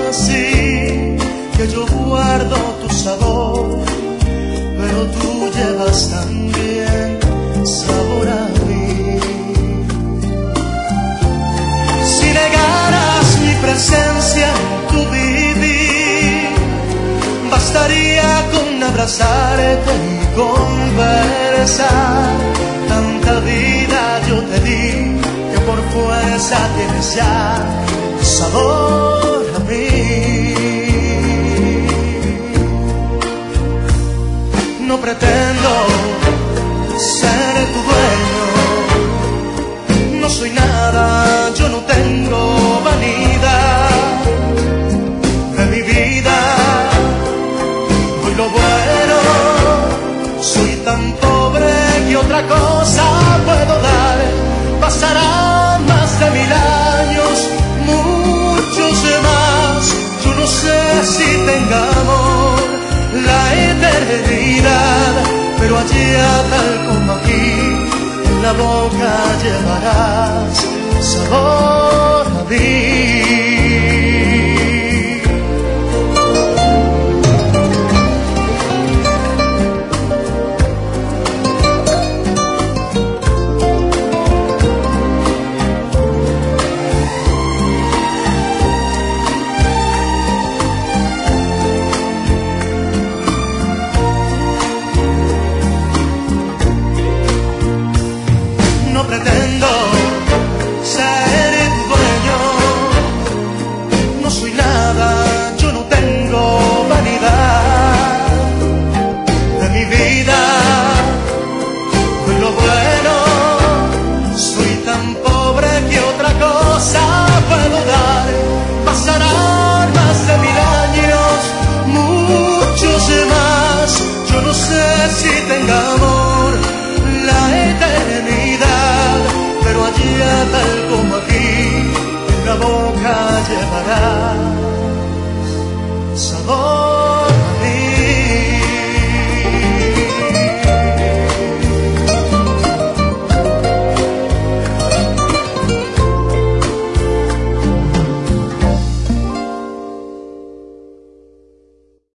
así, que yo guardo tu sabor, pero tú llevas también sabor a mí. Si negaras mi presencia en tu vivir, bastaría con abrazarte y conversar. Tanta vida yo te di que por fuerza tienes ya sabor a mí. No pretendo ser tu dueño, no soy nada, yo no tengo vanidad de mi vida. Doy lo bueno, soy tan pobre que otra cosa puedo dar. Pasarán más de 1000 años, muchos más. Yo no sé si tengamos la eternidad, pero allá tal como aquí, en la boca llevarás sabor a mí. No pretendo ser tu dueño, no soy nada.